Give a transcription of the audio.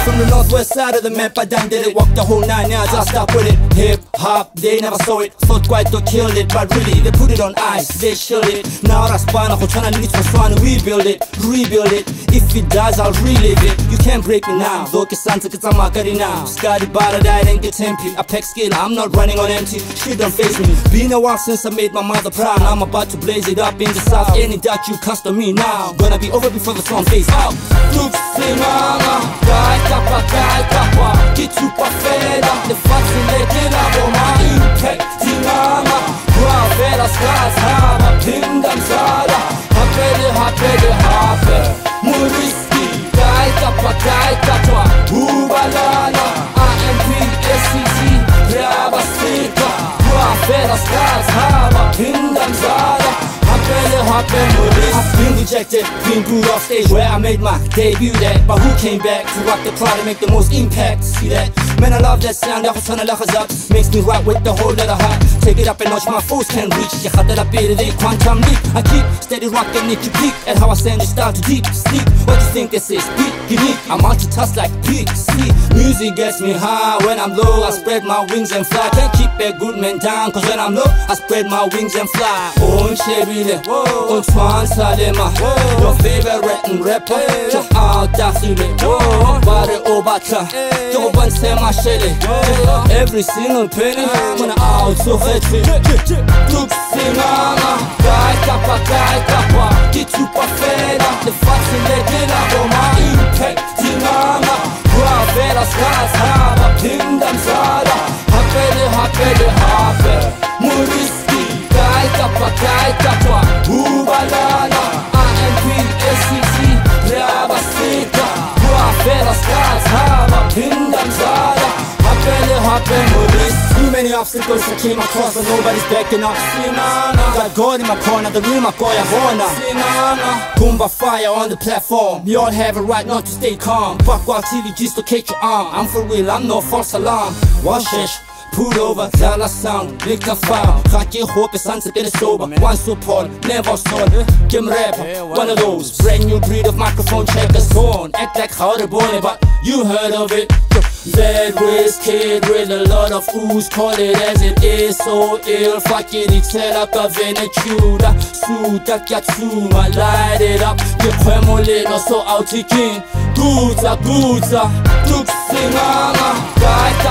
From the northwest side of the map, I done did it. Walked the whole 9 yards, I stuck with it. Hip hop, they never saw it. Thought quite to killed it, but really they put it on ice, they shilled it. Now that's fine, I'm trying to need for fun. Rebuild it, rebuild it. If it dies, I'll relive it. You can't break me now. Though it's Santa, cause I'm not getting now. Scotty Bada died and get tempi. I pack skill, I'm not running on empty. Shit don't face me. Been a while since I made my mother proud. I'm about to blaze it up in the south. Any doubt you cast on me now. Gonna be over before the sun fades out. Tuxi mama, dai tapa. Get you pa feda. The facts in the killer for my impact. Mama, Guavera skies haba. Pindam sada. Happy. Muriski, dai tapa. Ubalana, AMP, SCC, Rabasika. Guavera skies haba. Pindam sada. Happy, I've been rejected, been booed off stage where I made my debut that. But who came back to rock the crowd and make the most impact? See that? Man, I love that sound, that was trying to lock us up. Makes me rock with the whole letter heart. Take it up a notch, my foes can't reach. You had that up here, they quantum leap. I keep steady rocking it, you peak. At how I send you start to deep sleep. What you think this is? Beat, unique. I multitask like peak, sleep. Music gets me high. When I'm low, I spread my wings and fly. Can't keep a good man down, cause when I'm low, I spread my wings and fly. Oh, Chevile, oh, Twan Salema. Your favorite rapper, check out Dakhile. Bare Obata, Joban Sema Shele. Every single penny, when I'm out so fetchy. Tuxi mama, dai tapa. Get you pa feda. The facts in the killer for my impact. Mama, Guavera skies haba. Pindam sada. Happy. Muriski, dai tapa. Ubalana, AMP, SCC, Rabasika. Guavera skies haba. Pindam sada. Happy, Muriski. Too many obstacles I came across, but nobody's backing up. Got God in my corner, the real Makoya Hona. Kumba fire on the platform. You all have a right not to stay calm. Fuck while till you dislocate your arm. I'm for real, I'm no false alarm. Washish, pull over, Zala sound, liquor foul. Khaki hope is answer get it sober. One support, never sold. Kim rapper, one of those. Brand new breed of microphone checkers torn. Act like how they born it, but you heard of it. That race kid with a lot of ooze, call it as it is, so ill. Fuck it, it's like a Venezuela. Suta Katsuma, light it up. You quemole, no so out again. Guza, Tuxi mama,